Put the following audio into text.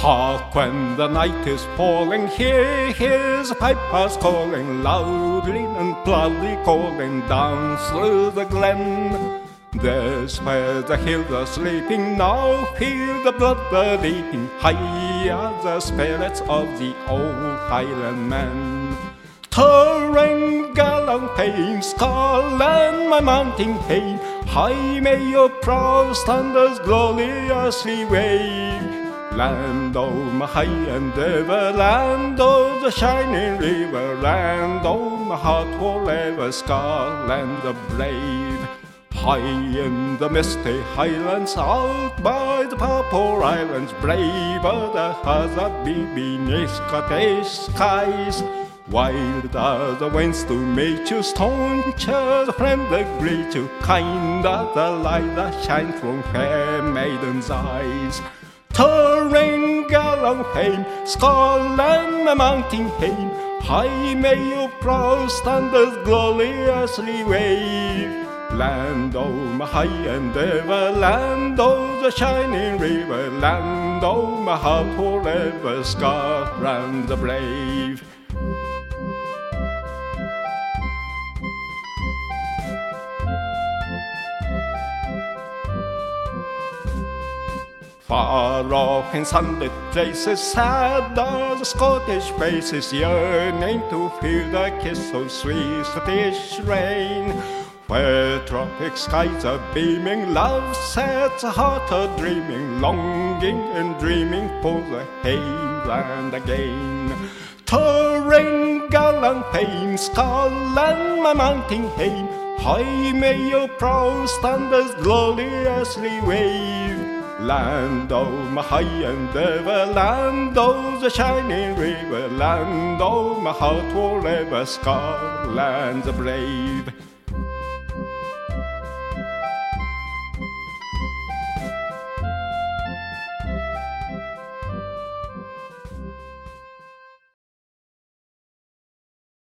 Hark when the night is falling, hear his pipers calling, loudly and proudly calling down through the glen. There's where the hills are sleeping, now feel the blood leaping, high are the spirits of the old Highlandmen. Turrangallan, Scotland, my mountain pain, high may your proud standards gloriously wave. Land of my high endeavor, land of the shining river, land of my heart forever, Scotland the brave. High in the misty highlands, out by the Purple Islands, braver the hearts that beat beneath Scottish skies. Wild are the winds to meet you, stauncher the friend that greet you, kind are the light that shines from fair maidens' eyes. Turrangallan fame, Scotland, my mountain fame, high may your proud standards gloriously wave. Land of my high endeavor, land of the shining river, land of my heart forever, Scotland the brave. Far off in sunlit places, sad are the Scottish faces, yearning to feel the kiss of sweet Scottish rain. Where tropic skies are beaming, love sets a heart a-dreaming, longing and dreaming for the heimland again. Turrangallan fame, Scotland, my mountain hame, high may your proud standards gloriously wave. Land of my high endeavor, land of the shining river, land of my heart forever, Scotland the brave.